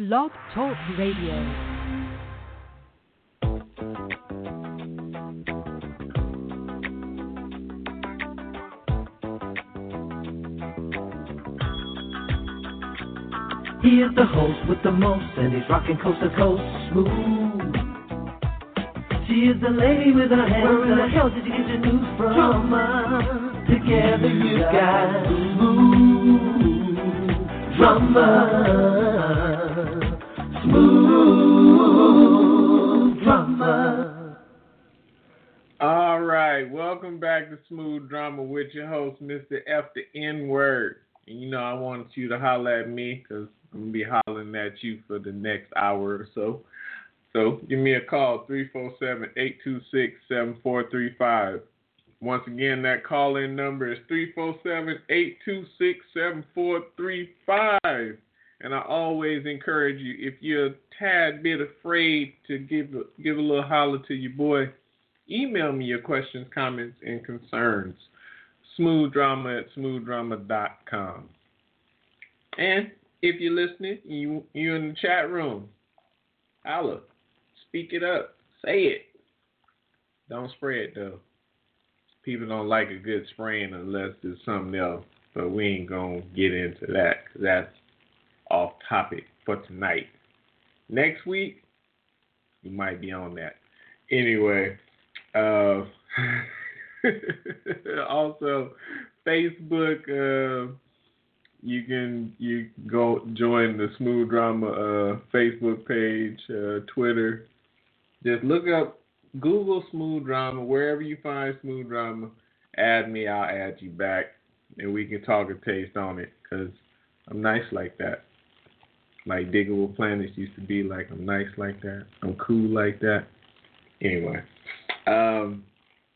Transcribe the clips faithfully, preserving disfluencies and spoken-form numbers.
Blog Talk Radio. He is the host with the most, and he's rocking coast to coast smooth. She is the lady with her hands. Where in the hell did you get your news from? Drama. Together you got smooth drama. Smooth drama. All right, welcome back to Smooth Drama with your host, Mister F the N-Word. And you know I want you to holler at me because I'm going to be hollering at you for the next hour or so. So give me a call, three four seven, eight two six, seven four three five. Once again, that call-in number is three four seven, eight two six, seven four three five. And I always encourage you, if you're a tad bit afraid to give a, give a little holler to your boy, email me your questions, comments, and concerns. Smoothdrama at smoothdrama dot com. And if you're listening, you, you're in the chat room, holla. Speak it up. Say it. Don't spray it, though. People don't like a good spraying unless it's something else. But we ain't going to get into that because that's off topic for tonight. Next week, you might be on that. Anyway, uh, also, Facebook, uh, you can you go join the Smooth Drama uh, Facebook page, uh, Twitter. Just look up, Google Smooth Drama, wherever you find Smooth Drama, add me, I'll add you back, and we can talk a taste on it, because I'm nice like that. Like Diggable Planets used to be like, I'm nice like that, I'm cool like that. Anyway, um,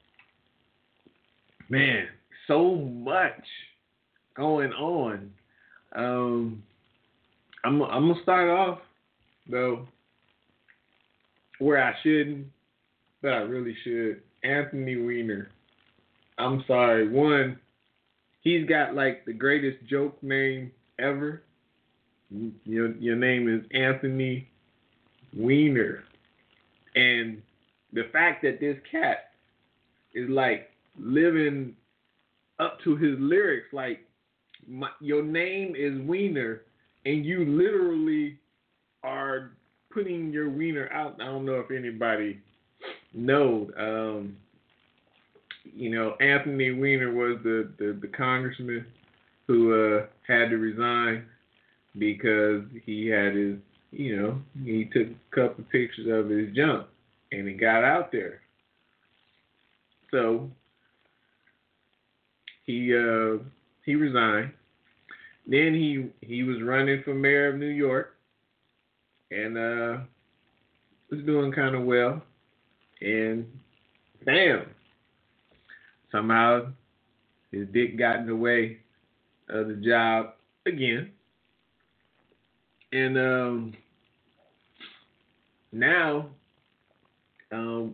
man, so much going on. Um, I'm, I'm going to start off, though, where I shouldn't, but I really should. Anthony Weiner. I'm sorry. One, he's got like the greatest joke name ever. Your your name is Anthony Weiner. And the fact that this cat is like living up to his lyrics, like my, your name is Weiner, and you literally are putting your wiener out. I don't know if anybody knows. Um, you know, Anthony Weiner was the, the, the congressman who uh, had to resign because he had his, you know, he took a couple of pictures of his junk and it got out there. So he uh, he resigned. Then he he was running for mayor of New York. And uh, was doing kind of well. And bam, somehow his dick got in the way of the job again. And um, now um,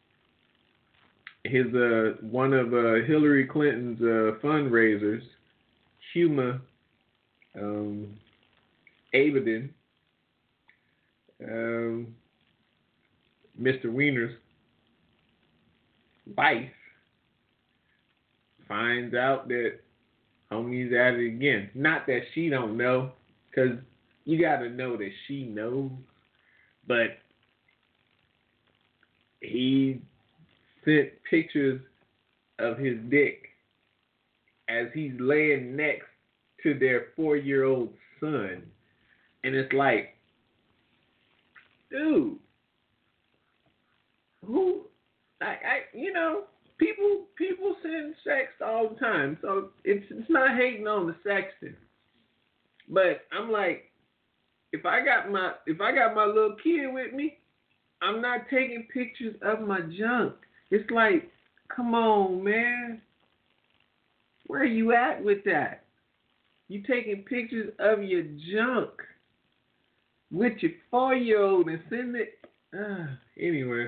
his uh, one of uh, Hillary Clinton's uh, fundraisers, Huma um, Abedin, Um, Mister Weiner's wife finds out that homie's at it again. Not that she don't know, because you got to know that she knows, but he sent pictures of his dick as he's laying next to their four-year-old son, and it's like, dude, who, I, I, you know, people, people send sex all the time, so it's it's not hating on the sexting, but I'm like, if I got my, if I got my little kid with me, I'm not taking pictures of my junk. It's like, come on, man, where are you at with that? You taking pictures of your junk with your four-year-old and send it. Uh, anyway.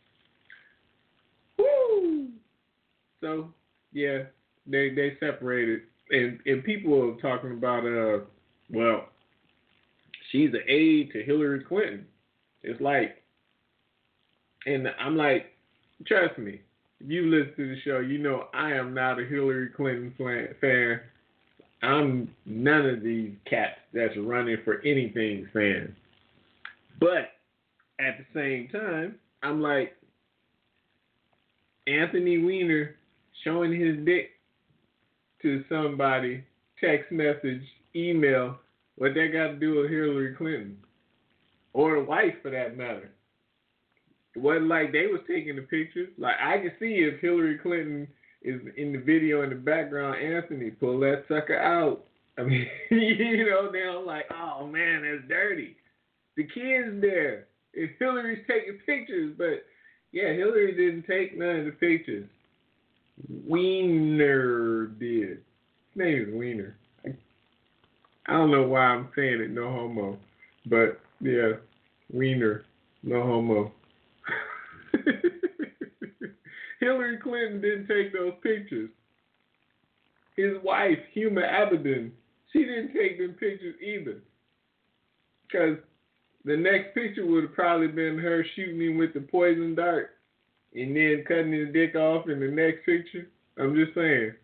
Woo! So, yeah, they they separated. And, and people are talking about, uh, well, she's an aide to Hillary Clinton. It's like, and I'm like, trust me, if you listen to the show, you know I am not a Hillary Clinton fan. I'm none of these cats that's running for anything fan. But at the same time, I'm like, Anthony Weiner showing his dick to somebody, text message, email, what that got to do with Hillary Clinton? Or the wife, for that matter. It wasn't like they was taking the pictures. Like, I can see if Hillary Clinton is in the video in the background, Anthony, pull that sucker out. I mean, you know, they're like, oh, man, that's dirty. The kid's there. If Hillary's taking pictures, but, yeah, Hillary didn't take none of the pictures. Weiner did. His name is Weiner. I, I don't know why I'm saying it, no homo. But, yeah, Weiner, no homo. Hillary Clinton didn't take those pictures. His wife, Huma Abedin, she didn't take them pictures either. Because the next picture would have probably been her shooting him with the poison dart and then cutting his dick off in the next picture. I'm just saying.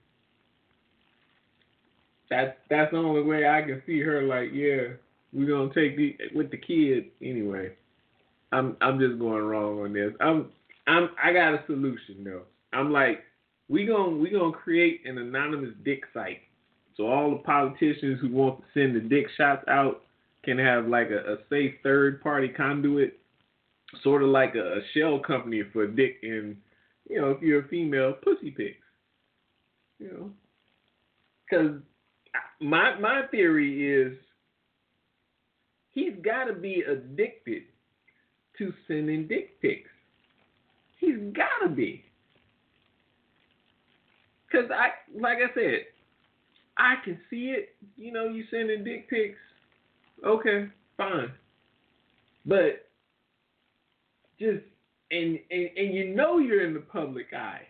That's, that's the only way I can see her like, yeah, we're going to take the with the kid anyway. I'm I'm just going wrong on this. I'm I'm I got a solution though. I'm like, we gonna we gonna create an anonymous dick site, so all the politicians who want to send the dick shots out can have like a, a safe third party conduit, sort of like a, a shell company for dick and, you know, if you're a female, pussy pics. You know, because my my theory is he's got to be addicted to sending dick pics. He's gotta be. Cause I, like I said, I can see it. You know, you sending dick pics. Okay, fine. But just and and, and you know you're in the public eye.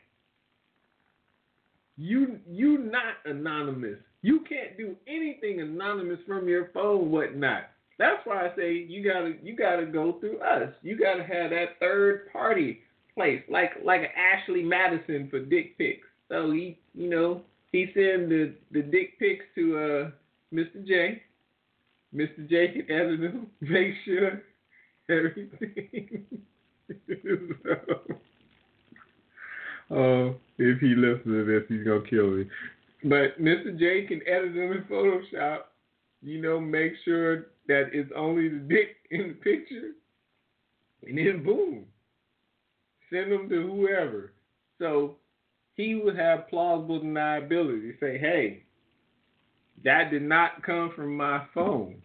You you not anonymous. You can't do anything anonymous from your phone, whatnot. That's why I say you gotta you gotta go through us. You gotta have that third party place, like like an Ashley Madison for dick pics. So he, you know, he send the, the dick pics to uh Mister J. Mister J can edit them, make sure everything. So, oh, if he listens to this, he's gonna kill me. But Mister J can edit them in Photoshop. You know, make sure that it's only the dick in the picture, and then boom, send them to whoever. So he would have plausible deniability. Say, hey, that did not come from my phone.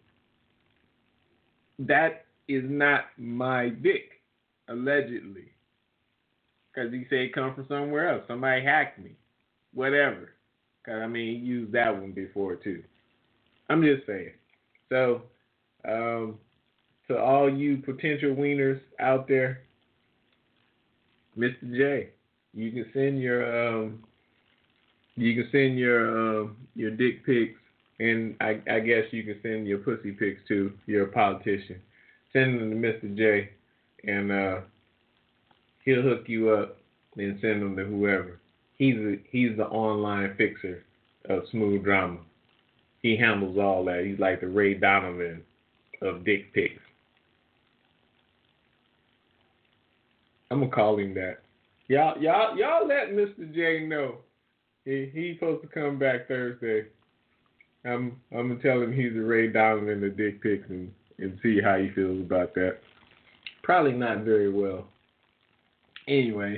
That is not my dick, allegedly. Because he said it come from somewhere else. Somebody hacked me. Whatever. Because, I mean, he used that one before, too. I'm just saying. So, um, to all you potential wieners out there, Mister J, you can send your um, you can send your um, your dick pics, and I, I guess you can send your pussy pics too. You're a politician. Send them to Mister J, and uh, he'll hook you up and send them to whoever. He's a, he's the online fixer of smooth drama. He handles all that. He's like the Ray Donovan of dick pics. I'm gonna call him that. Y'all, y'all, y'all let Mister J know he he's supposed to come back Thursday. I'm I'm gonna tell him he's the Ray Donovan of dick pics and, and see how he feels about that. Probably not very well. Anyway,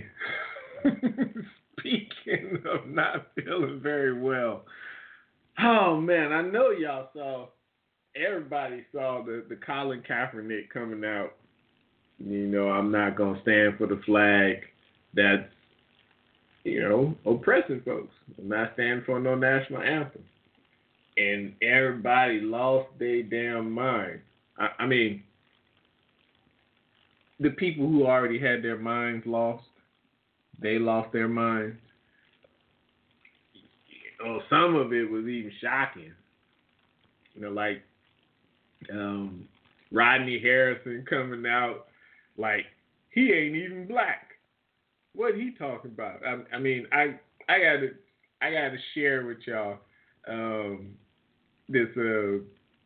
speaking of not feeling very well. Oh, man, I know y'all saw, everybody saw the, the Colin Kaepernick coming out. You know, I'm not going to stand for the flag that's, you know, oppressing folks. I'm not standing for no national anthem. And everybody lost their damn mind. I, I mean, the people who already had their minds lost, they lost their minds. Oh, some of it was even shocking. You know, like Um, Rodney Harrison coming out like he ain't even black. What he talking about? I, I mean, I I gotta I gotta share with y'all um, this uh,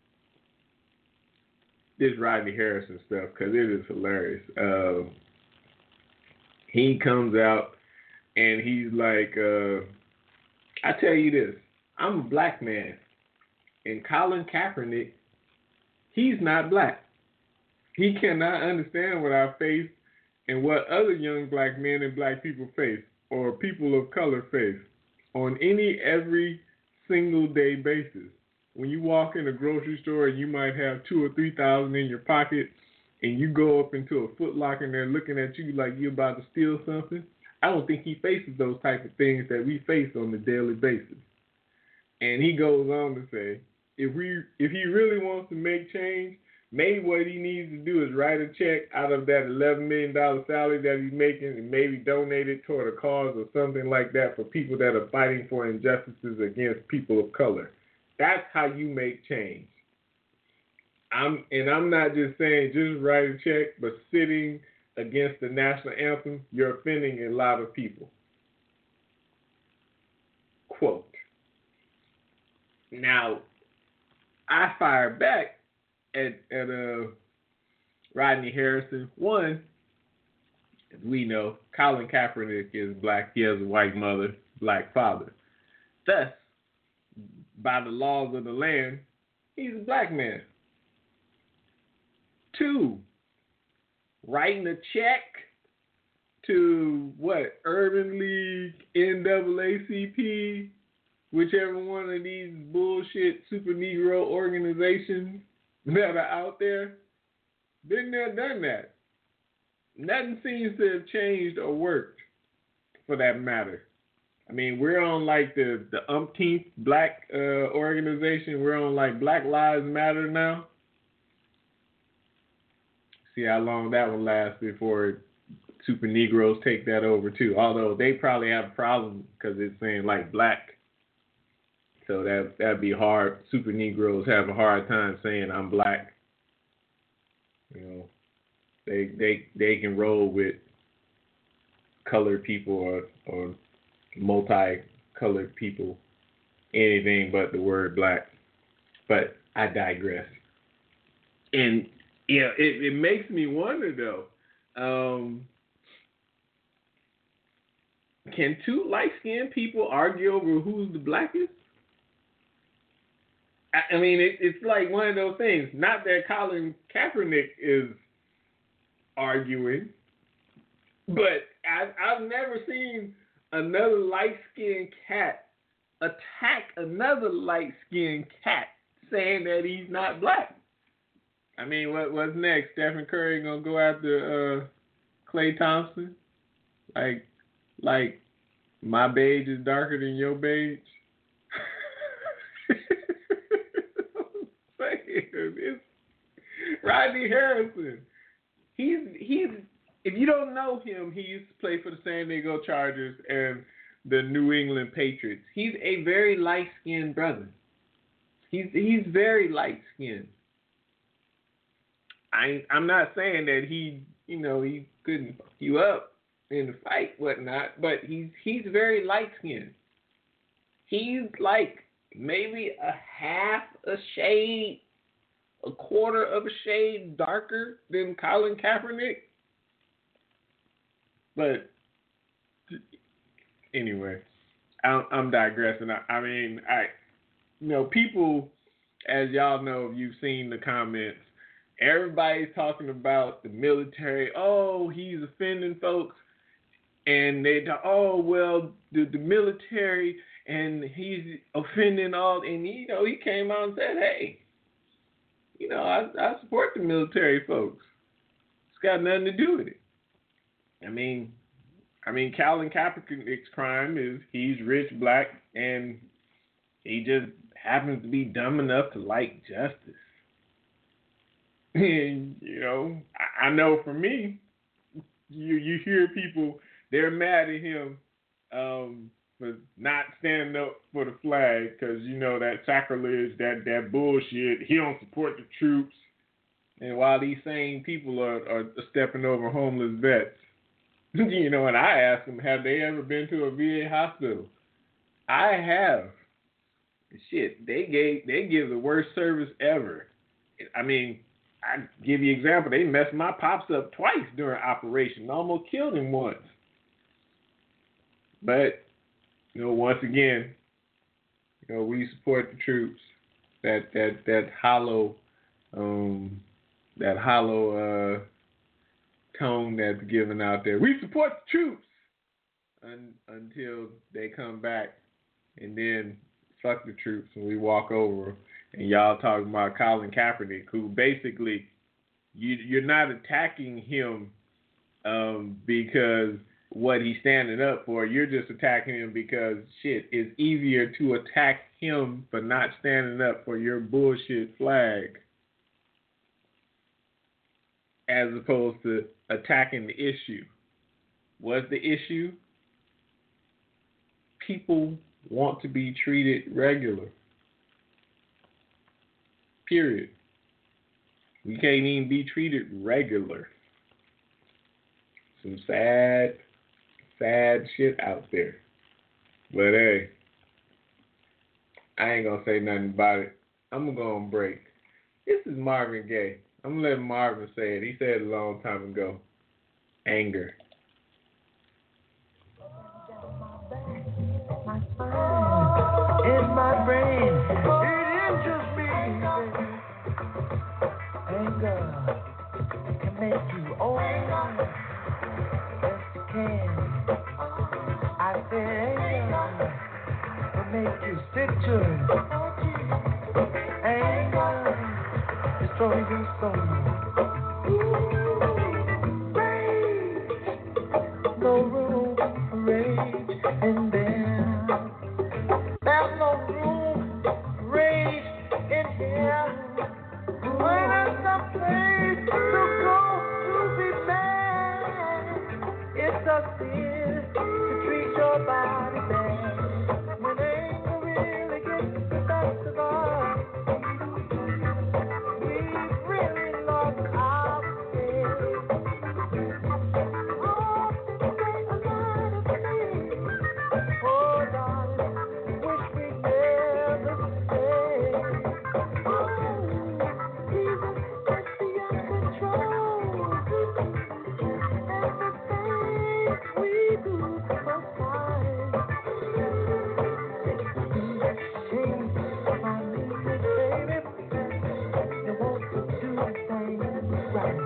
this Rodney Harrison stuff because it is hilarious. Um, he comes out and he's like, uh, I tell you this, I'm a black man, and Colin Kaepernick, he's not black. He cannot understand what I face and what other young black men and black people face, or people of color face, on any every single day basis. When you walk in a grocery store and you might have two or three thousand in your pocket, and you go up into a Foot Locker and they're looking at you like you're about to steal something, I don't think he faces those type of things that we face on a daily basis. And he goes on to say, if we, if he really wants to make change, maybe what he needs to do is write a check out of that eleven million dollars salary that he's making and maybe donate it toward a cause or something like that for people that are fighting for injustices against people of color. That's how you make change. I'm, and I'm not just saying just write a check, but sitting against the national anthem, you're offending a lot of people. Quote. Now, I fire back at, at uh, Rodney Harrison. One, as we know, Colin Kaepernick is black. He has a white mother, black father. Thus, by the laws of the land, he's a black man. Two, writing a check to what, Urban League, N double A C P, whichever one of these bullshit super Negro organizations that are out there, been there, done that. Nothing seems to have changed or worked for that matter. I mean, we're on like the, the umpteenth black uh, organization. We're on like Black Lives Matter now. See how long that will last before super Negroes take that over too. Although they probably have a problem because it's saying like black. So that, that'd be hard. Super Negroes have a hard time saying I'm black. You know, they they they can roll with colored people or, or multi-colored people, anything but the word black. But I digress. And yeah, it, it makes me wonder though, um, can two light-skinned people argue over who's the blackest? I, I mean, it, it's like one of those things. Not that Colin Kaepernick is arguing, but I, I've never seen another light-skinned cat attack another light-skinned cat saying that he's not black. I mean, what what's next? Stephen Curry gonna go after uh, Klay Thompson? Like, like my beige is darker than your beige? It's Rodney Harrison. He's he's if you don't know him, he used to play for the San Diego Chargers and the New England Patriots. He's a very light-skinned brother. He's he's very light-skinned. I I'm not saying that he you know he couldn't fuck you up in the fight, whatnot, but he's he's very light-skinned. He's like maybe a half a shade, a quarter of a shade darker than Colin Kaepernick. But anyway, I'm, I'm digressing. I, I mean, I, you know, people, as y'all know, if you've seen the comments, everybody's talking about the military. Oh, he's offending folks. And they talk, oh, well, the, the military, and he's offending all. And, you know, he came out and said, hey, you know, I, I support the military folks. It's got nothing to do with it. I mean, I mean, Colin Kaepernick's crime is he's rich, black, and he just happens to be dumb enough to like justice. And, you know, I, I know for me, you you hear people, they're mad at him um, for not standing up for the flag because, you know, that sacrilege, that, that bullshit. He don't support the troops. And while these same people are, are stepping over homeless vets, you know, and I asked them, have they ever been to a V A hospital? I have. Shit, they gave they give the worst service ever. I mean, I give you an example. They messed my pops up twice during operation. Almost killed him once. But, you know, once again, you know, we support the troops. That that that hollow, um, that hollow uh, tone that's given out there. We support the troops un, until they come back, and then fuck the troops, and we walk over. And y'all talking about Colin Kaepernick, who basically you you're not attacking him um, because what he's standing up for. You're just attacking him because, shit, it's easier to attack him for not standing up for your bullshit flag as opposed to attacking the issue. What's the issue? People want to be treated regular. Period. We can't even be treated regular. Some sad, sad shit out there. But hey, I ain't gonna say nothing about it. I'm gonna go on break. This is Marvin Gaye. I'm gonna let Marvin say it. He said it a long time ago. Anger. In my brain, it interests me. Anger can make you old. Yes, it can. I say anger can make you sick to it. Anger destroys your soul. Ooh, rage, no room for rage in there. There's no room for rage in here. When there's some place to go to be mad, it's a sin to treat your body bad. When anger really gets the best of us, we've really lost our head. Oh, say a lot of things. Oh, darling, wish we never said. Oh, Jesus, it's beyond control. Everything we do for fine. Change my music, baby. You want to do things right.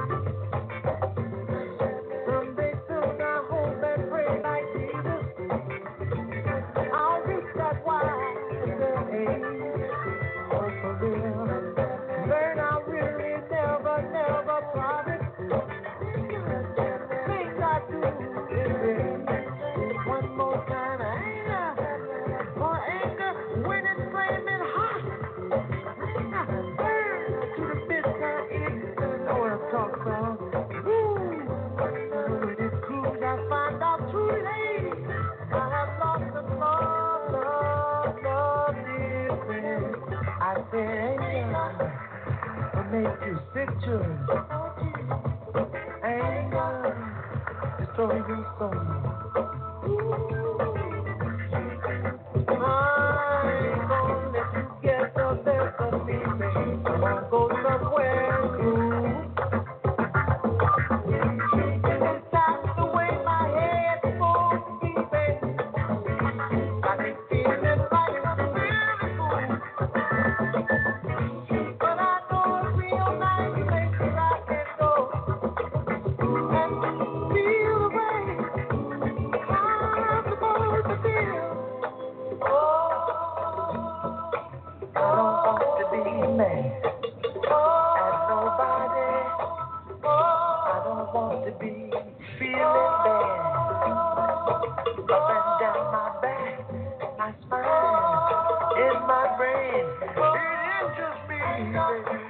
Someday soon I hope and pray like Jesus. I'll reach that wiser age. Oh, for real. Learn I really never, never promise. Things I do is real. One more time, anger. For anger, when it's flaming hot. Burn to the bitter end. You know what I'm talking about. Ooh, when it cools, I find out too late. I have lost the love, love, love, dear friend. I said anger will make you sick to it. Anger destroys your soul. I ain't gonna let you get the best of me, baby. I'm gonna go somewhere new. It's not the way my head's supposed to be, baby. Got me feeling like I'm really cool. But I know a real nice place where I can go and feel the way I'm supposed to feel. Oh, I don't want to be mad at nobody. I don't want to be feeling bad. Up and down my back, my spine, in my brain. It interests me.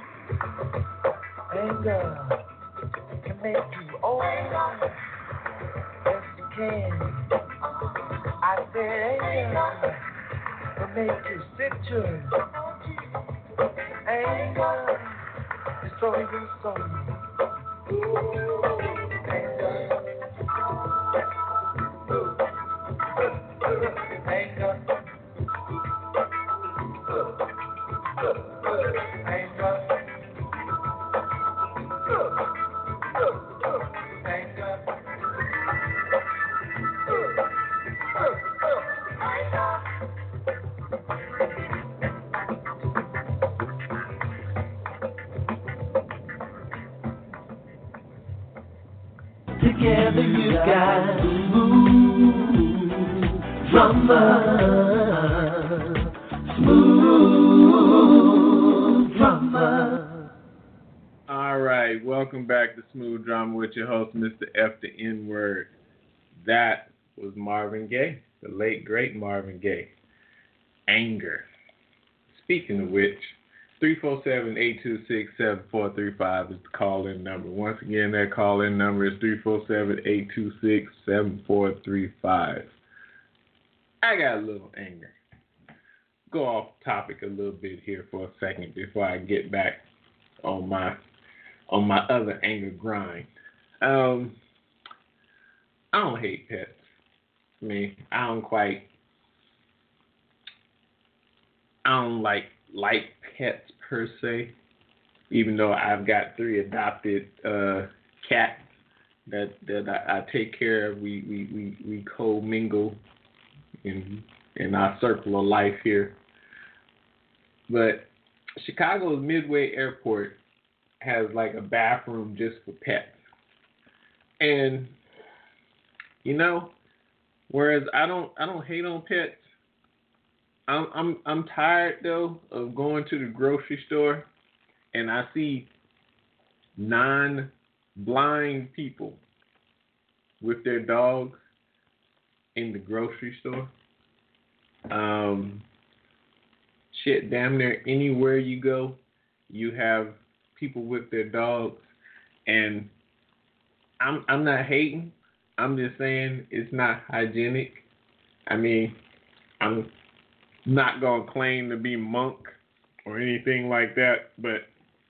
Anger can make you old. Yes, it can. I I say anger will make you sick. Anger destroy your soul. Anger, anger, anger, together you got smooth drummer, smooth drummer. All right, welcome back to Smooth Drama with your host, Mister F the N-Word. That was Marvin Gaye, the late, great Marvin Gaye. Anger. Speaking of which, three four seven, eight two six, seven four three five is the call-in number. Once again, that call-in number is three four seven, eight two six, seven four three five. I got a little anger. Go off topic a little bit here for a second before I get back on my on my other anger grind. Um, I don't hate pets. I mean, I don't quite. I don't like like pets per se, even though I've got three adopted uh, cats that that I, I take care of. We we we, we co-mingle in in our circle of life here. But Chicago's Midway Airport has like a bathroom just for pets, and you know, whereas I don't I don't hate on pets. I'm I'm I'm tired though of going to the grocery store and I see non-blind people with their dogs in the grocery store. Um, shit, damn near anywhere you go, you have people with their dogs, and I'm I'm not hating. I'm just saying it's not hygienic. I mean, I'm not going to claim to be monk or anything like that, but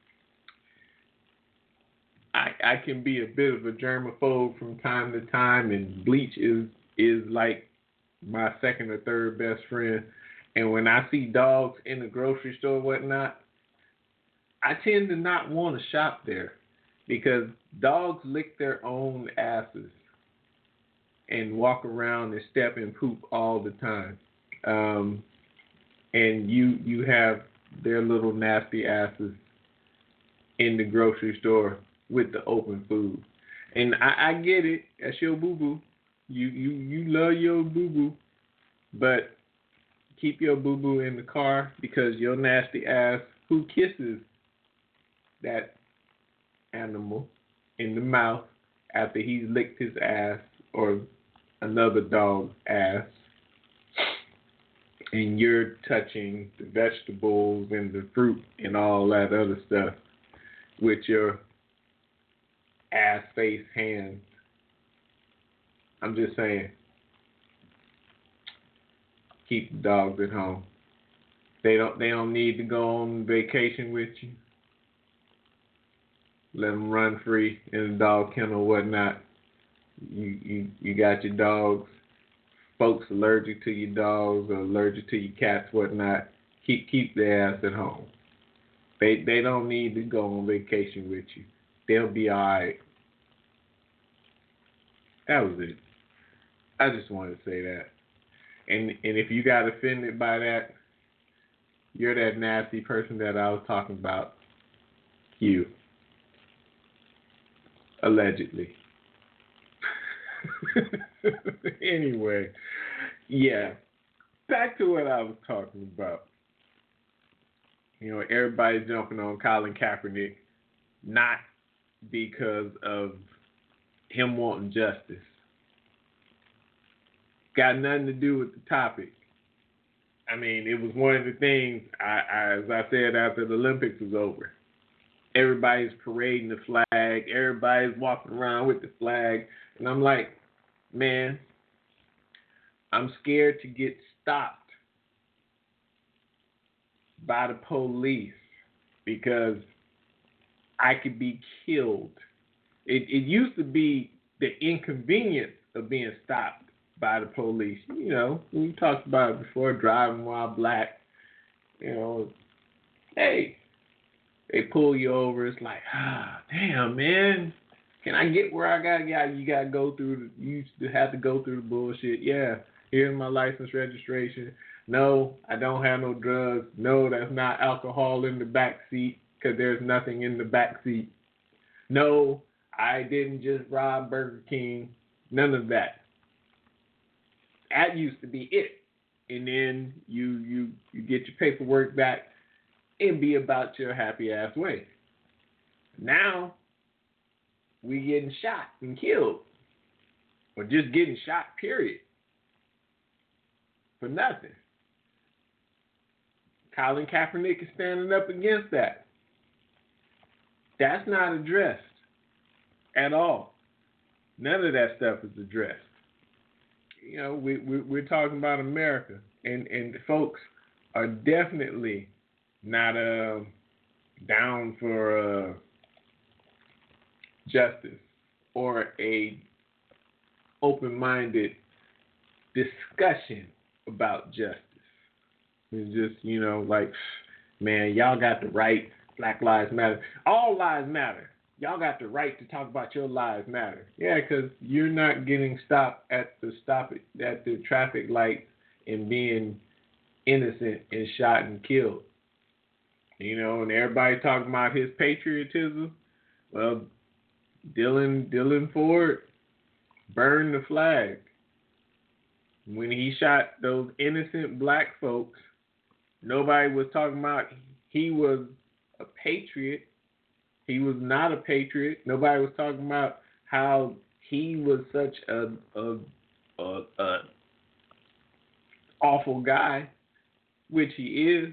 I I can be a bit of a germaphobe from time to time, and bleach is is like my second or third best friend. And when I see dogs in the grocery store or whatnot, I tend to not want to shop there because dogs lick their own asses and walk around and step and poop all the time. Um, and you you have their little nasty asses in the grocery store with the open food. And I, I get it. That's your boo-boo. You, you, you love your boo-boo. But keep your boo-boo in the car because your nasty ass who kisses that animal in the mouth after he's licked his ass or another dog's ass, and you're touching the vegetables and the fruit and all that other stuff with your ass-face hands. I'm just saying, keep the dogs at home. They don't. They don't need to go on vacation with you. Let them run free in the dog kennel or whatnot. You you you got your dogs. Folks allergic to your dogs or allergic to your cats, whatnot, keep keep their ass at home. They they don't need to go on vacation with you. They'll be all right. That was it. I just wanted to say that. And and if you got offended by that, you're that nasty person that I was talking about. You. Allegedly. Anyway, yeah, back to what I was talking about. You know, everybody's jumping on Colin Kaepernick, not because of him wanting justice. Got nothing to do with the topic. I mean, it was one of the things, I, I, as I said after the Olympics was over. Everybody's parading the flag. Everybody's walking around with the flag. And I'm like, man, I'm scared to get stopped by the police because I could be killed. It, it used to be the inconvenience of being stopped by the police. You know, we talked about it before, driving while black. You know, hey, they pull you over. It's like, ah, damn, man. Can I get where I gotta get? You gotta go through. The, you used to have to go through the bullshit. Yeah, here's my license registration. No, I don't have no drugs. No, that's not alcohol in the back seat because there's nothing in the back seat. No, I didn't just rob Burger King. None of that. That used to be it. And then you you you get your paperwork back and be about your happy ass way. Now we getting shot and killed, or just getting shot, period, for nothing. Colin Kaepernick is standing up against that. That's not addressed at all. None of that stuff is addressed. You know, we, we we're talking about America, and and folks are definitely not uh, down for uh, justice or a open-minded discussion about justice. It's just, you know, like, man, y'all got the right. Black lives matter. All lives matter. Y'all got the right to talk about your lives matter. Yeah, because you're not getting stopped at the stop at the traffic light and being innocent and shot and killed. You know, and everybody talking about his patriotism. Well, Dylan Dylan Ford burned the flag when he shot those innocent black folks. Nobody was talking about he was a patriot. He was not a patriot. Nobody was talking about how he was such a, a, a, a awful guy, which he is.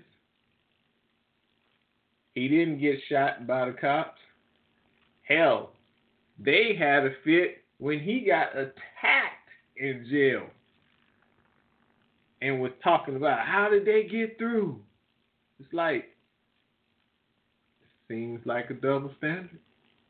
He didn't get shot by the cops. Hell, they had a fit when he got attacked in jail and was talking about how did they get through. It's like, seems like a double standard.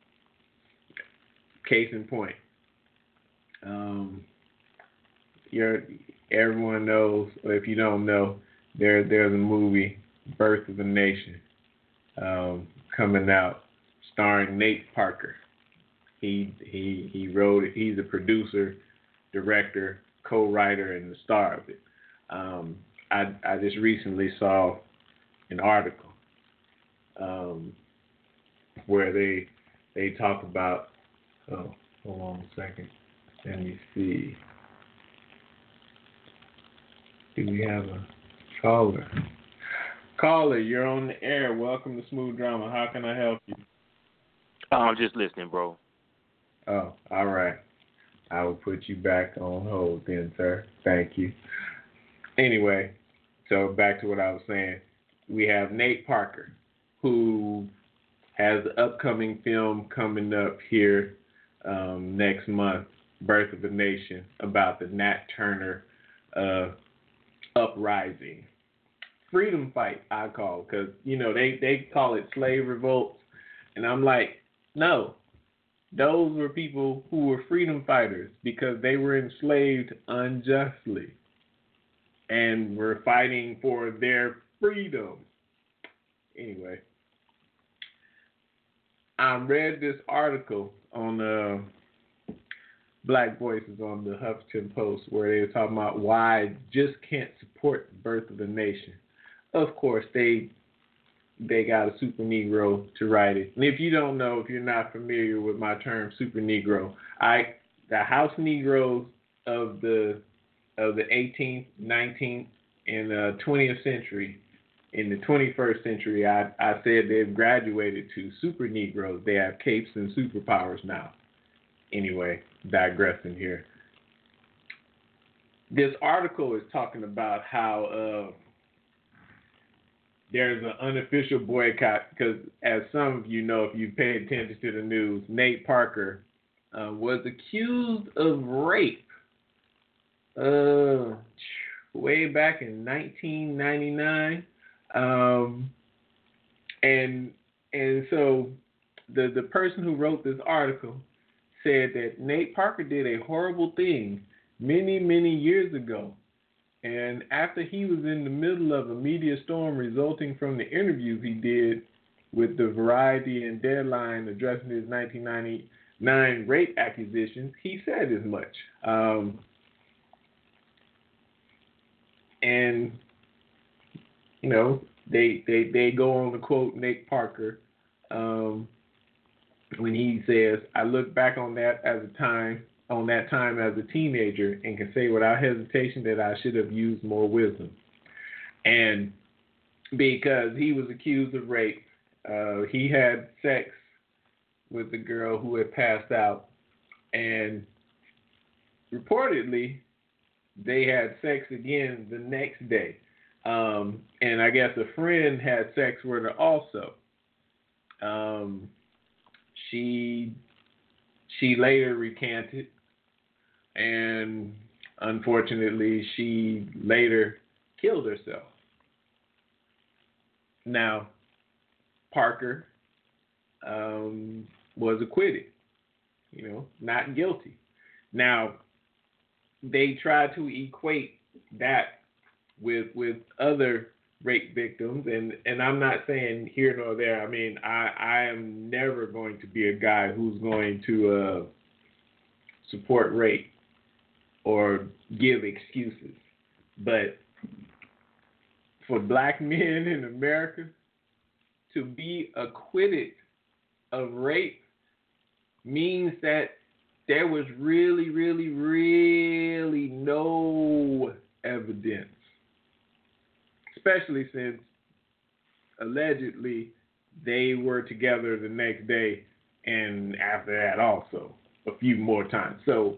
Case in point. Um, you're, everyone knows, or if you don't know, there there's a movie, Birth of a Nation, um, coming out, starring Nate Parker. He he he wrote it. He's a producer, director, co-writer, and the star of it. Um, I I just recently saw an article um, where they they talk about. Oh, hold on a second. Let me see. Do we have a caller? Caller, you're on the air. Welcome to Smooth Drama. How can I help you? Oh, I'm just listening, bro. Oh, all right. I will put you back on hold then, sir. Thank you. Anyway, so back to what I was saying. We have Nate Parker, who has an upcoming film coming up here um, next month, Birth of a Nation, about the Nat Turner uh, uprising. Freedom fight, I call it, because, you know, they, they call it slave revolts. And I'm like, no, those were people who were freedom fighters because they were enslaved unjustly and were fighting for their freedom. Anyway, I read this article on uh, Black Voices on the Huffington Post where they were talking about why I just can't support the Birth of a Nation. Of course, they they got a super Negro to write it. And if you don't know, if you're not familiar with my term super Negro, I the House Negroes of the of the eighteenth, nineteenth, and uh, twentieth century. In the twenty-first century, I, I said they've graduated to super Negroes. They have capes and superpowers now. Anyway, digressing here. This article is talking about how uh, there's an unofficial boycott because, as some of you know, if you pay attention to the news, Nate Parker uh, was accused of rape uh, way back in nineteen ninety-nine, um, and and so the the person who wrote this article said that Nate Parker did a horrible thing many many years ago, and after he was in the middle of a media storm resulting from the interviews he did with the Variety and Deadline addressing his nineteen ninety-nine rape accusations, he said as much. Um, and, you know, they, they, they go on to quote Nate Parker um, when he says, "I look back on that as a time, on that time as a teenager and can say without hesitation that I should have used more wisdom." And because he was accused of rape, Uh, he had sex with the girl who had passed out, and reportedly they had sex again the next day. Um, and I guess a friend had sex with her also. Um, she she later recanted, and unfortunately she later killed herself. Now, Parker um, was acquitted, you know, not guilty. Now, they try to equate that with with other rape victims, and, and I'm not saying here nor there. I mean, I, I am never going to be a guy who's going to uh, support rape or give excuses. But for black men in America to be acquitted of rape means that there was really, really, really no evidence, especially since allegedly they were together the next day and after that also a few more times. So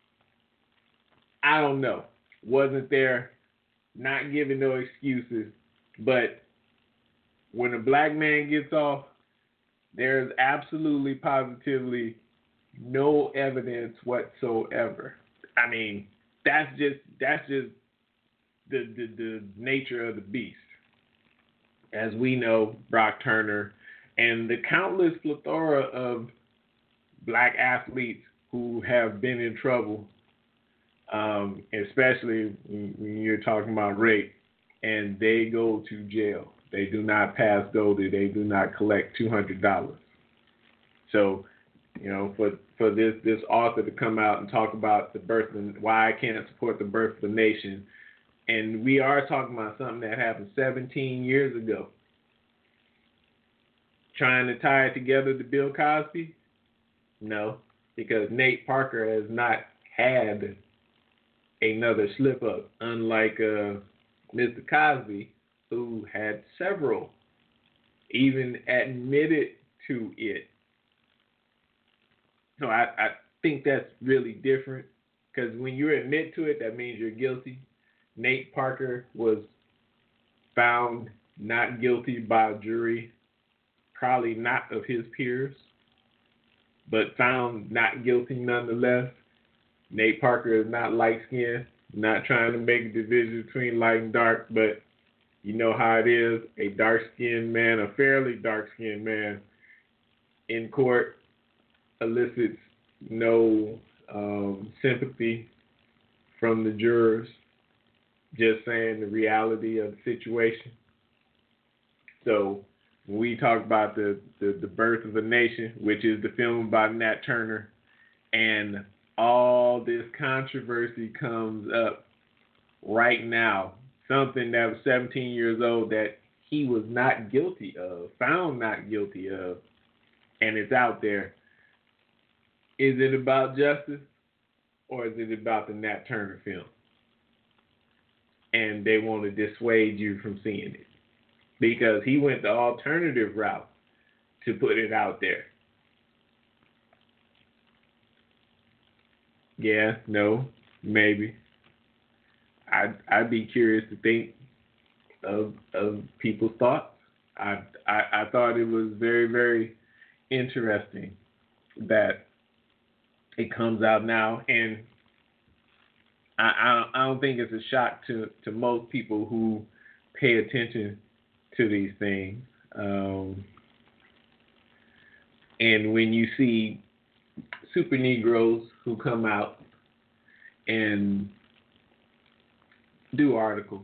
I don't know. Wasn't there, not giving no excuses, but when a black man gets off, there's absolutely, positively no evidence whatsoever. I mean, that's just that's just the the, the nature of the beast. As we know, Brock Turner and the countless plethora of black athletes who have been in trouble, um, especially when you're talking about rape, and they go to jail. They do not pass go to, they do not collect two hundred dollars. So, you know, for for this this author to come out and talk about the birth of, why I can't support the birth of a nation, and we are talking about something that happened seventeen years ago, trying to tie it together to Bill Cosby? No, because Nate Parker has not had another slip up, unlike uh, Mister Cosby, who had several, even admitted to it. So I, I think that's really different, because when you admit to it, that means you're guilty. Nate Parker was found not guilty by a jury, probably not of his peers, but found not guilty nonetheless. Nate Parker is not light-skinned, not trying to make a division between light and dark, but you know how it is. A dark-skinned man, a fairly dark-skinned man in court elicits no um, sympathy from the jurors, just saying the reality of the situation. So when we talk about the, the, the birth of a nation, which is the film about Nat Turner, and all this controversy comes up right now, something that was seventeen years old that he was not guilty of, found not guilty of, and it's out there. Is it about justice, or is it about the Nat Turner film? And they want to dissuade you from seeing it, because he went the alternative route to put it out there. Yeah, no, maybe. I'd, I'd be curious to think of of people's thoughts. I, I I thought it was very, very interesting that it comes out now. And I, I I don't think it's a shock to, to most people who pay attention to these things. Um, and when you see super Negroes who come out and do articles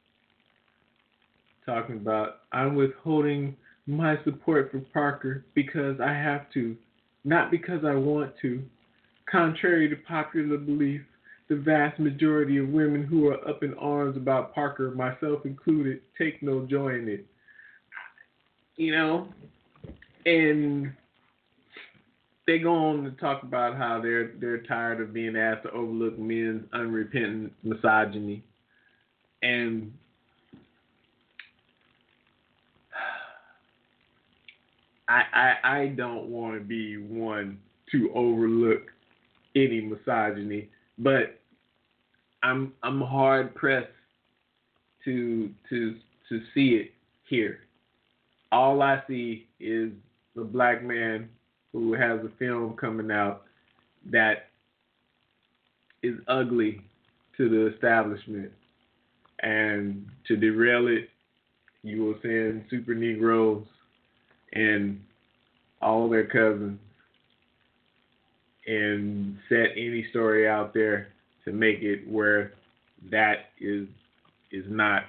talking about, I'm withholding my support for Parker because I have to, not because I want to. Contrary to popular belief, the vast majority of women who are up in arms about Parker, myself included, take no joy in it. You know? And they go on to talk about how they're they're tired of being asked to overlook men's unrepentant misogyny. And I I, I don't want to be one to overlook any misogyny, but I'm I'm hard pressed to to to see it here. All I see is the black man who has a film coming out that is ugly to the establishment, and to derail it, you will send super Negroes and all their cousins and set any story out there to make it where that is is not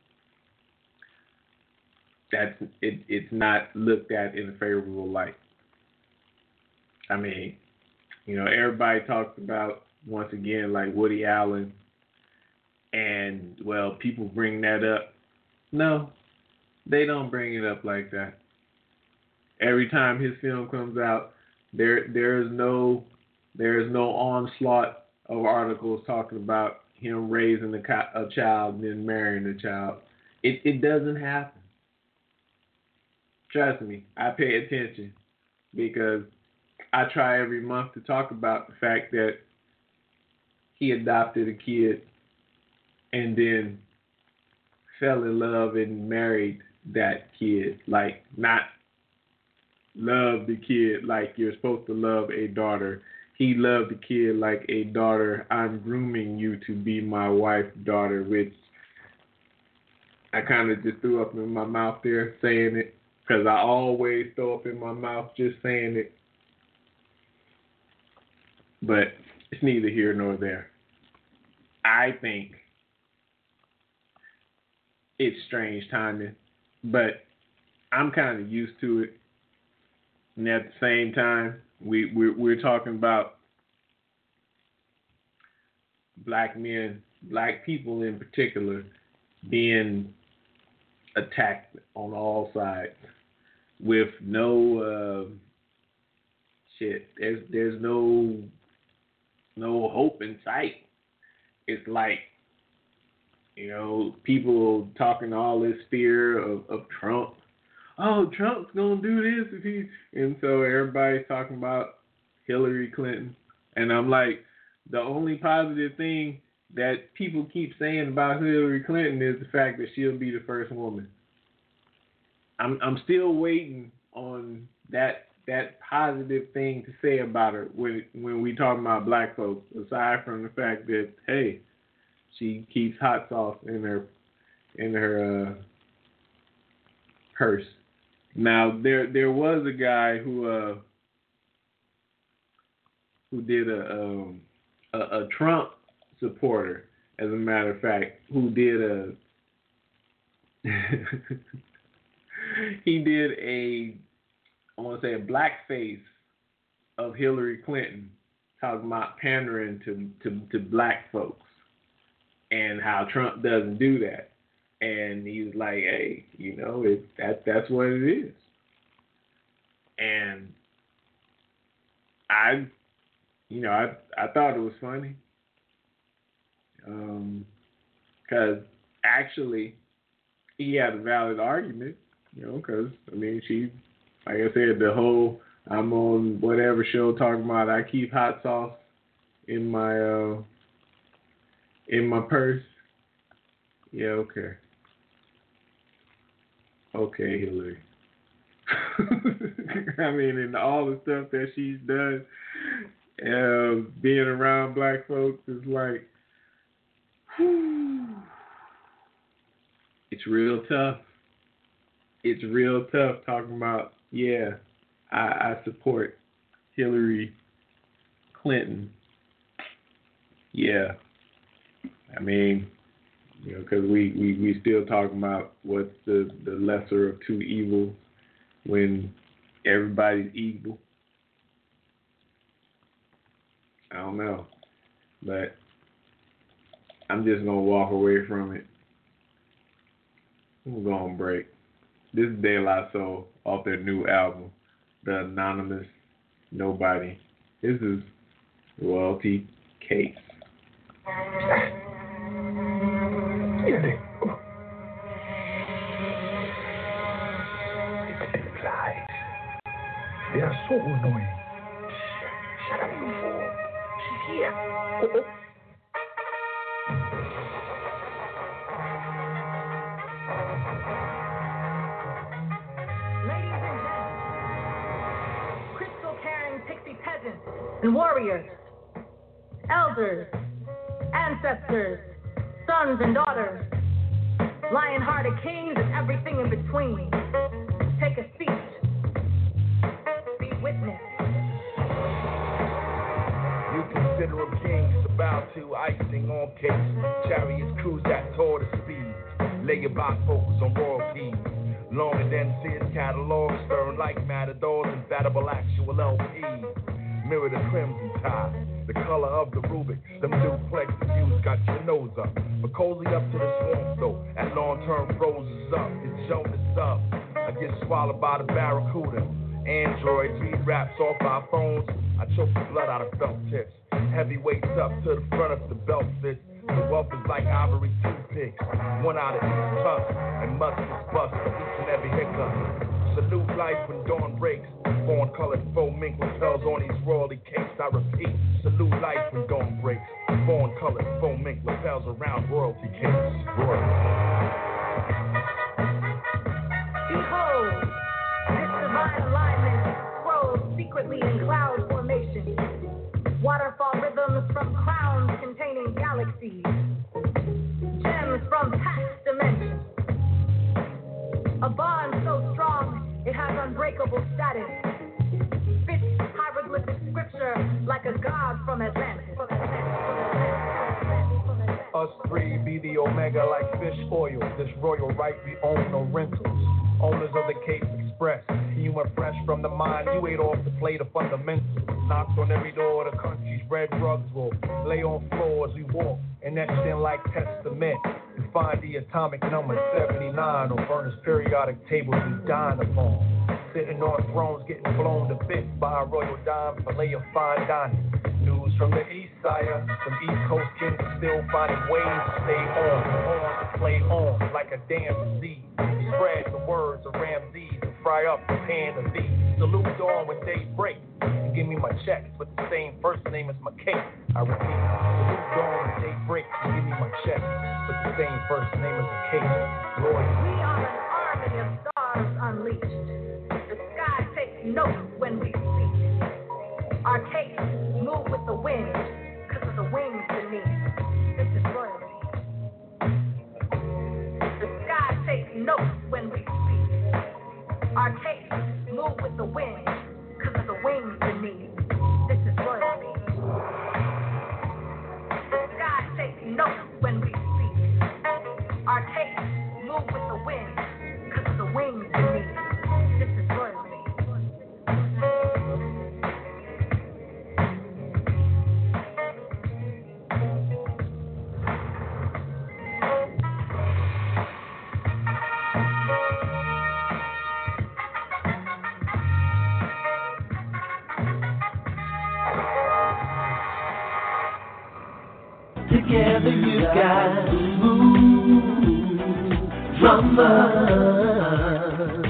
that's it it's not looked at in a favorable light. I mean, you know, everybody talks about, once again, like Woody Allen, and well, people bring that up. No, they don't bring it up like that. Every time his film comes out, there there is no there is no onslaught of articles talking about him raising a, a child and then marrying a child. It it doesn't happen. Trust me, I pay attention because I try every month to talk about the fact that he adopted a kid and then fell in love and married that kid. Like, not love the kid like you're supposed to love a daughter. He loved the kid like a daughter. I'm grooming you to be my wife, daughter, which I kind of just threw up in my mouth there saying it, because I always throw up in my mouth just saying it. But it's neither here nor there. I think it's strange timing, but I'm kind of used to it. And at the same time, we, we're, we're talking about black men, black people in particular, being attacked on all sides with no uh, shit. There's there's no no hope in sight. It's like, you know, people talking all this fear of, of Trump. Oh, Trump's gonna do this if he, and so everybody's talking about Hillary Clinton, and I'm like, the only positive thing that people keep saying about Hillary Clinton is the fact that she'll be the first woman. I'm I'm still waiting on that that positive thing to say about her when when we talk about black folks, aside from the fact that, hey, she keeps hot sauce in her in her uh, purse. Now there there was a guy who uh, who did a, um, a a Trump supporter, as a matter of fact, who did a he did a I want to say a blackface of Hillary Clinton, talking about pandering to, to, to black folks and how Trump doesn't do that. And he was like, hey, you know, it, that that's what it is. And I, you know, I I thought it was funny. Um, because actually he had a valid argument, you know, because, I mean, she, like I said, the whole, I'm on whatever show talking about I keep hot sauce in my uh, in my purse. Yeah, okay. Okay, Hillary. I mean, and all the stuff that she's done, uh, being around black folks is like, It's real tough. It's real tough talking about, yeah, I, I support Hillary Clinton. Yeah. I mean, you know, because we, we, we still talking about what's the, the lesser of two evils when everybody's evil. I don't know. But I'm just going to walk away from it. We're going to break. This is De La Soul off their new album, The Anonymous Nobody. This is Royalty Case. Really? It's lies. They are so annoying. Shut up, you fool. She's here. Oh, oh. Ladies and gentlemen, crystal-carrying pixie peasants and warriors, elders, ancestors, sons and daughters, lion-hearted kings and everything in between. Take a seat. Be witness. You consider them kings, about to icing on cakes. Chariots cruise at tortoise speed. Lay your bifocals on royalties. Longer than Sears catalog, stirring like matadors, infallible actual L Ps. Mirror the crimson tide, the color of the Rubik. Them duplex views got your nose up. But cozy up to the swamp though, at long-term roses up. It's Jonas up. I get swallowed by the barracuda. Androids read raps off our phones. I choke the blood out of felt tips. Heavyweights up to the front of the belt fits. The wealth is like ivory toothpicks. One out of each tusk, and muskets bust for each and every hiccup. Salute life when dawn breaks. Fawn colored faux mink lapels on these royalty cakes. I repeat, salute life when dawn breaks. Fawn colored faux mink lapels around royalty cakes. Royalty. Behold, this divine alignment grows secretly in cloud formation. Waterfall rhythms from crowns containing galaxies. Gems from past dimensions. A bond so strong, it has unbreakable status. Spits hieroglyphic scripture like a god from Atlantis. Us three be the omega like fish oil. This royal right we own no rentals. Owners of the Cape Express. Humor fresh from the mind. You ate off the plate of fundamentals. Knocked on every door. The country's red rugs will lay on floors. We walk and etched in like testament. You find the atomic number seventy-nine on Berners periodic tables we dine upon. Sitting on thrones getting blown to bits by a royal dime fillet of fine dining. News from the east side, some East Coast kings are still finding ways to stay on, on to play on like a damn disease. Spread the words of Ramses and fry up the pan of these. Salute dawn when day breaks and give me my checks with the same first name as my cake. I repeat, salute dawn when day breaks and give me my checks with the same first name as my cake. Roy. We are an army of stars unleashed. The sky takes note when we speak. Our cakes move with the wind, cause of the wings beneath. This is royalty. The sky takes note when we speak. Our cakes move with the wind, cause of the wings beneath. This is royalty. The sky takes note when we speak. Our cakes move with the wind, cause of the wings beneath. This is royalty. Together you got smooth drummer,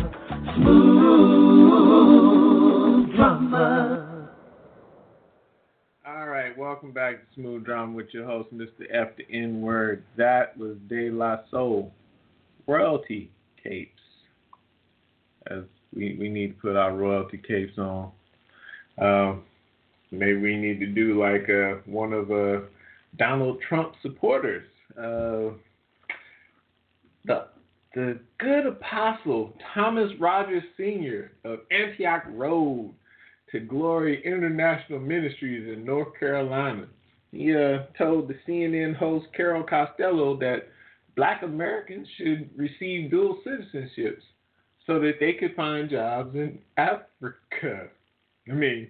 smooth drummer. All right, welcome back to Smooth Drama with your host, Mister F the N Word. That was De La Soul, royalty capes. As we, we need to put our royalty capes on. Um, maybe we need to do like uh, one of uh, Donald Trump supporters uh, the the good apostle Thomas Rogers Senior of Antioch Road to Glory International Ministries in North Carolina. He uh, told the C N N host Carol Costello that Black Americans should receive dual citizenships so that they could find jobs in Africa. I mean,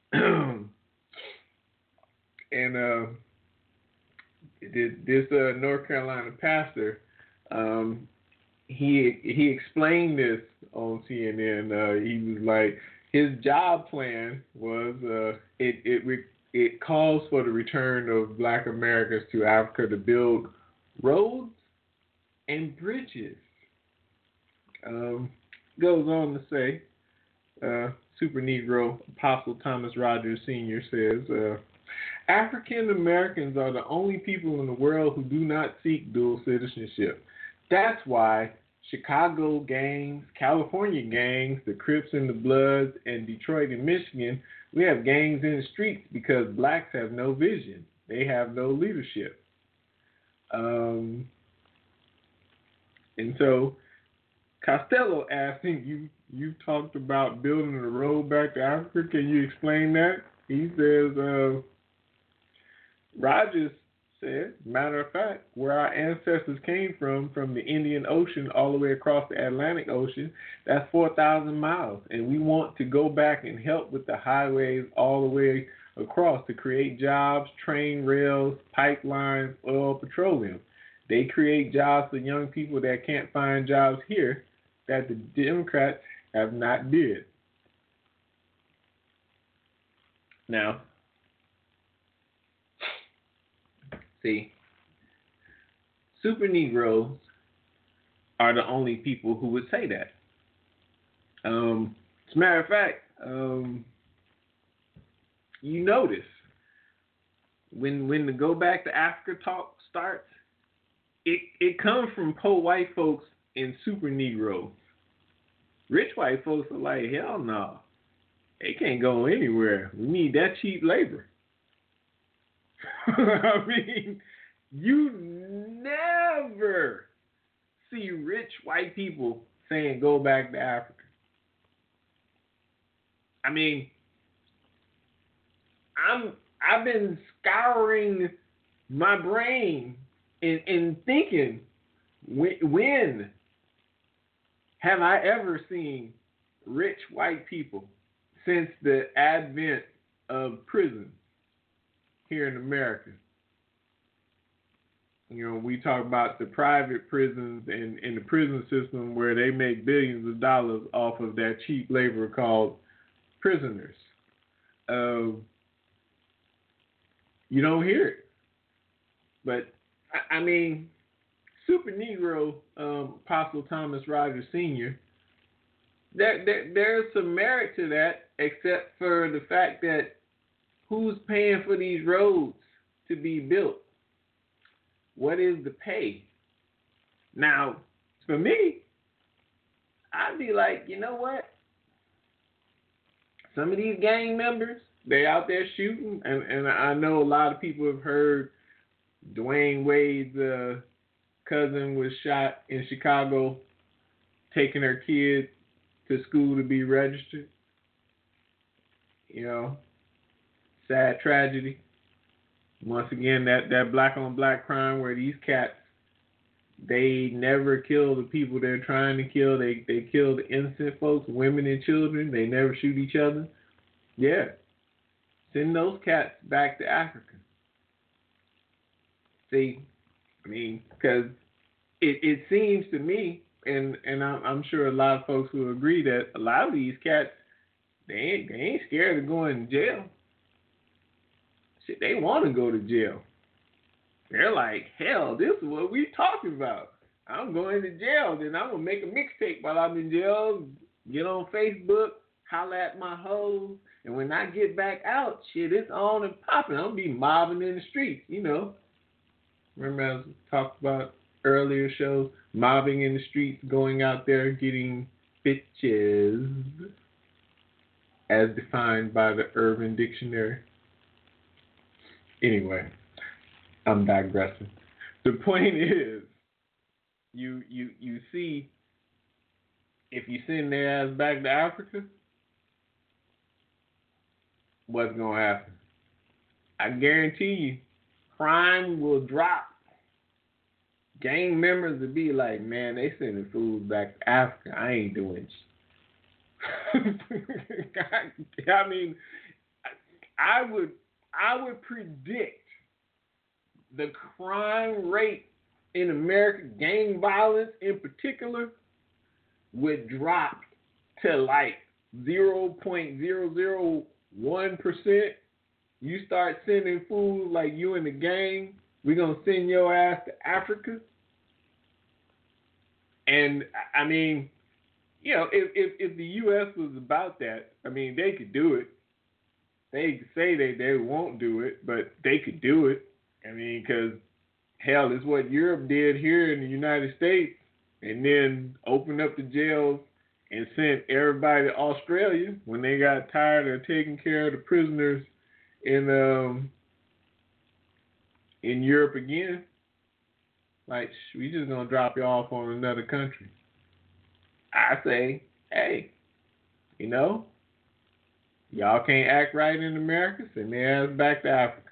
and uh, this uh, North Carolina pastor, um, he he explained this on C N N. Uh, he was like, his job plan was uh, it it it calls for the return of Black Americans to Africa to build roads and bridges. Um, goes on to say, uh, Super Negro Apostle Thomas Rogers Senior says, uh, African Americans are the only people in the world who do not seek dual citizenship. That's why Chicago gangs, California gangs, the Crips and the Bloods, and Detroit and Michigan, we have gangs in the streets because blacks have no vision. They have no leadership. Um, and so Costello asked him, you, you talked about building a road back to Africa. Can you explain that? He says, uh, Rogers said, matter of fact, where our ancestors came from, from the Indian Ocean all the way across the Atlantic Ocean, that's four thousand miles. And we want to go back and help with the highways all the way across to create jobs, train rails, pipelines, oil, petroleum. They create jobs for young people that can't find jobs here that the Democrats have not did. Now, see, super Negroes are the only people who would say that. Um, as a matter of fact, um, you notice when when the Go Back to Africa talk starts, it, it comes from poor white folks and super Negroes. Rich white folks are like, hell no, they can't go anywhere. We need that cheap labor. I mean, you never see rich white people saying go back to Africa. I mean, I'm I've been scouring my brain and, and thinking, when, when have I ever seen rich white people since the advent of prisons here in America? You know, we talk about the private prisons and, and the prison system where they make billions of dollars off of that cheap labor called prisoners. Uh, you don't hear it. But, I, I mean, Super Negro um, Apostle Thomas Rogers Senior, there, there, there's some merit to that, except for the fact that who's paying for these roads to be built? What is the pay? Now, for me, I'd be like, you know what? Some of these gang members, they out there shooting, and, and I know a lot of people have heard Dwayne Wade's uh, cousin was shot in Chicago, taking her kid to school to be registered. You know, sad tragedy. Once again, that, that black on black crime where these cats, they never kill the people they're trying to kill. They they kill the innocent folks, women and children. They never shoot each other. Yeah. Send those cats back to Africa. See, I mean, because it, it seems to me, and, and I'm, I'm sure a lot of folks will agree that a lot of these cats, they ain't, they ain't scared of going to jail. Shit, they want to go to jail. They're like, hell, this is what we talking about. I'm going to jail, then I'm going to make a mixtape while I'm in jail, get on Facebook, holler at my hoes, and when I get back out, shit, it's on and popping. I'm going to be mobbing in the streets, you know. Remember I was talked about earlier shows, mobbing in the streets, going out there getting bitches, as defined by the Urban Dictionary. Anyway, I'm digressing. the point is, you you you see, if you send their ass back to Africa, what's gonna happen? I guarantee you, crime will drop. Gang members will be like, man, they sending fools back to Africa. I ain't doing shit. I mean, I would I would predict the crime rate in America, gang violence in particular, would drop to like zero point zero zero one percent. You start sending fools like you in the gang, we're going to send your ass to Africa. And, I mean, you know, if, if, if the U S was about that, I mean, they could do it. They could say they, they won't do it, but they could do it. I mean, because, hell, it's what Europe did here in the United States, and then opened up the jails and sent everybody to Australia when they got tired of taking care of the prisoners in um in Europe again. Like, we just gonna drop you off on another country. I say, hey, you know, y'all can't act right in America, send their ass back to Africa.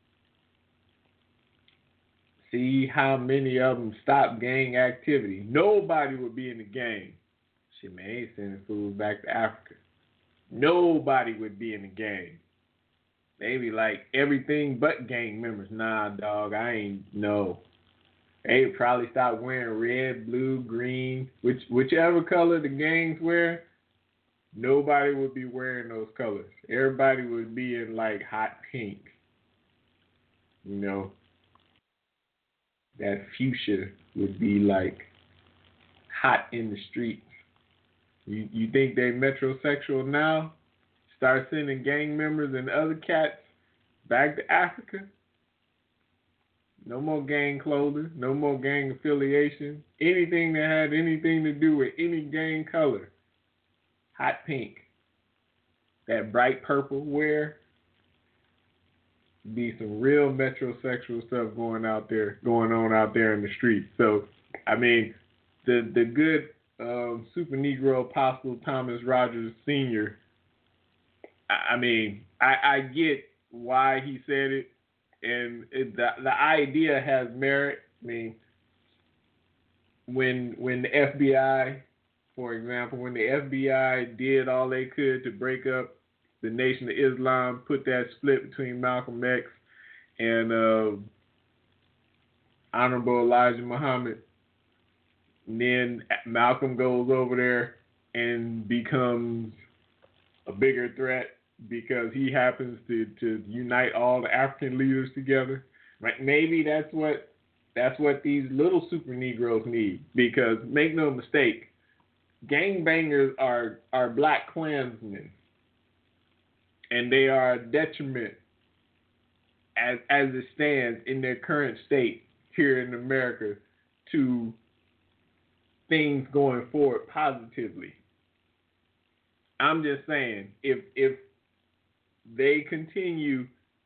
See how many of them stop gang activity. Nobody would be in the gang. Shit, man, ain't sending fools back to Africa. Nobody would be in the gang. They be like everything but gang members. Nah, dog, I ain't, no. They probably stop wearing red, blue, green, which whichever color the gangs wear. Nobody would be wearing those colors. Everybody would be in like hot pink. You know, that fuchsia would be like hot in the streets. You you think they metrosexual now? Start sending gang members and other cats back to Africa? No more gang clothing, no more gang affiliation, anything that had anything to do with any gang color. Hot pink. That bright purple wear. Be some real metrosexual stuff going out there, going on out there in the streets. So, I mean, the the good um, Super Negro Apostle Thomas Rogers Senior I mean, I, I get why he said it, and it, the the idea has merit. I mean, when when the F B I, for example, when the F B I did all they could to break up the Nation of Islam, put that split between Malcolm X and uh, Honorable Elijah Muhammad, and then Malcolm goes over there and becomes a bigger threat because he happens to, to unite all the African leaders together. Right? Maybe that's what that's what these little super Negroes need. Because make no mistake, gangbangers are are black Klansmen, and they are a detriment as as it stands in their current state here in America to things going forward positively. I'm just saying, if if they continue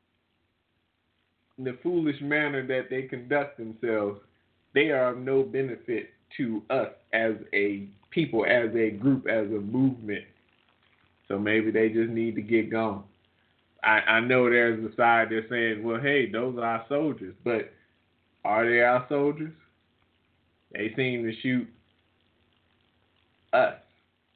in the foolish manner that they conduct themselves, they are of no benefit to us as a people, as a group, as a movement. So maybe they just need to get gone. I, I know there's a side that's saying, well, hey, those are our soldiers. But are they our soldiers? They seem to shoot us.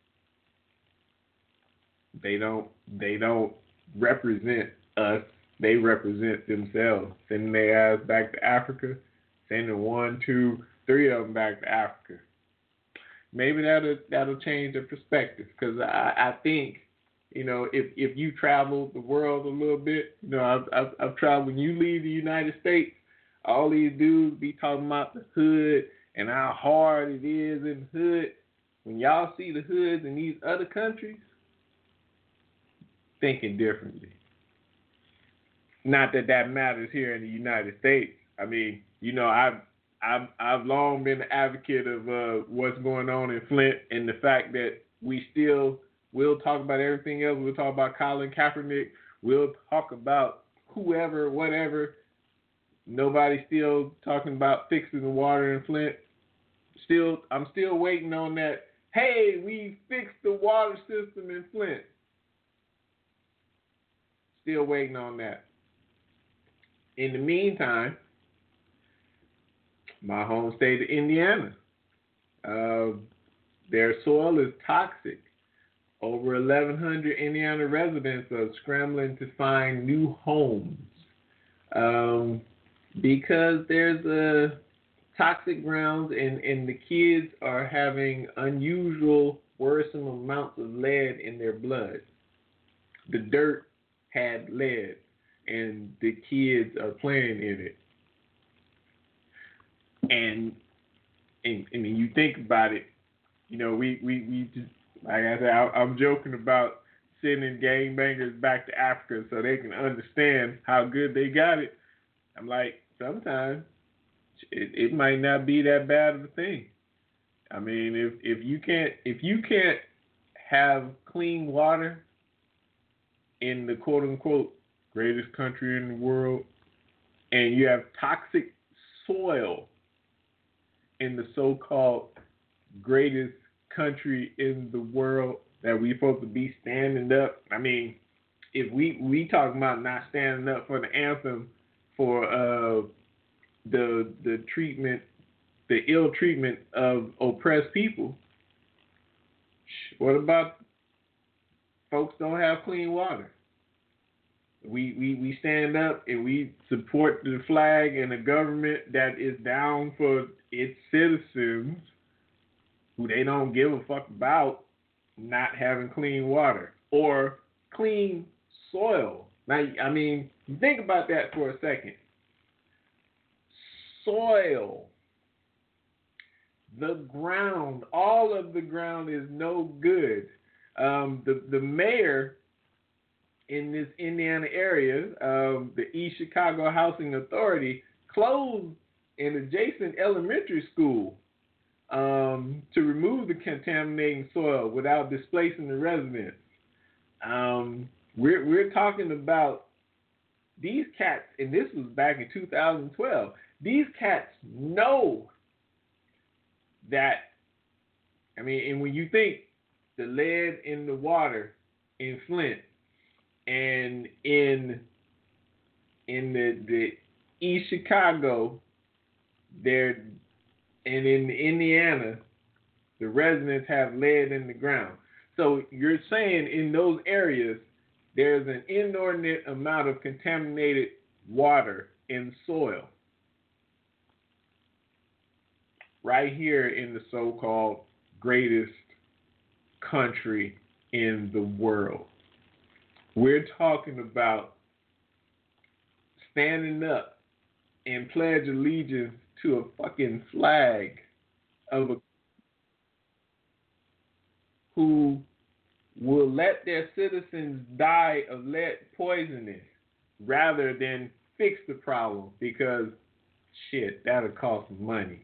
They don't they don't represent us. They represent themselves. Sending their ass back to Africa, sending one, two, three of them back to Africa. Maybe that'll that'll change the perspective, because I, I think, you know, if if you travel the world a little bit, you know, I've, I've I've traveled. When you leave the United States, all these dudes be talking about the hood and how hard it is in the hood. When y'all see the hoods in these other countries, thinking differently. Not that that matters here in the United States. I mean, you know, I've I've I've long been an advocate of uh, what's going on in Flint, and the fact that we still will talk about everything else. We'll talk about Colin Kaepernick. We'll talk about whoever, whatever. Nobody's still talking about fixing the water in Flint. Still, I'm still waiting on that. Hey, we fixed the water system in Flint. Still waiting on that. In the meantime, my home state of Indiana, uh, their soil is toxic. Over eleven hundred Indiana residents are scrambling to find new homes um, because there's a toxic grounds and, and the kids are having unusual, worrisome amounts of lead in their blood. The dirt had lead, and the kids are playing in it. And and, and when you think about it, you know, we, we, we just, like I said, I, I'm joking about sending gangbangers back to Africa so they can understand how good they got it. I'm like, sometimes it, it might not be that bad of a thing. I mean, if if you can't if you can't have clean water in the quote unquote greatest country in the world, and you have toxic soil in the so-called greatest country in the world that we supposed to be standing up. I mean, if we we talking about not standing up for the anthem for uh, the the treatment, the ill treatment of oppressed people, what about folks don't have clean water? We, we we stand up and we support the flag and a government that is down for its citizens who they don't give a fuck about not having clean water or clean soil. Now, I mean, think about that for a second. Soil, the ground, all of the ground is no good. Um, the, the mayor in this Indiana area, um, the East Chicago Housing Authority, closed an adjacent elementary school um, to remove the contaminating soil without displacing the residents. Um, we're we're talking about these cats, and this was back in two thousand twelve. These cats know that. I mean, and when you think the lead in the water in Flint and in in the the East Chicago, there and in Indiana, the residents have lead in the ground. So you're saying in those areas there's an inordinate amount of contaminated water in soil. Right here in the so-called greatest country in the world. We're talking about standing up and pledge allegiance to a fucking flag of a who will let their citizens die of lead poisoning rather than fix the problem because, shit, that'll cost money.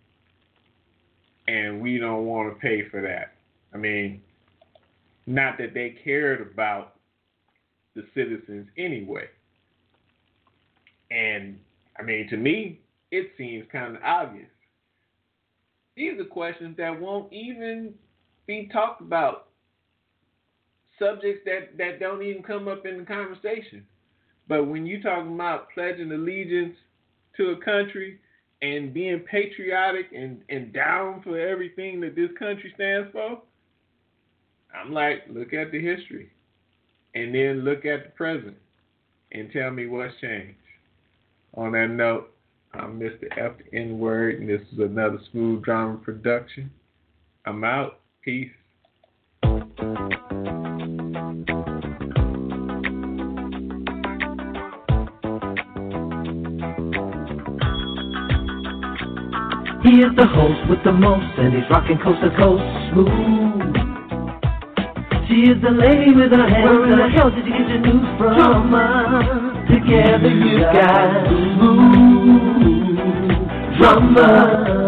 And we don't want to pay for that. I mean, not that they cared about the citizens anyway. And, I mean, to me, it seems kind of obvious. These are questions that won't even be talked about. Subjects that, that don't even come up in the conversation. But when you're talking about pledging allegiance to a country and being patriotic and, and down for everything that this country stands for, I'm like, look at the history. And then look at the present and tell me what's changed. On that note, I'm Mister F the N-Word, and this is another Smooth Drama production. I'm out. Peace. He is the host with the most, and he's rocking coast to coast smooth. She is the lady with her hands. Where in the hell did you get your news from? Drama. Together you got smooth drama.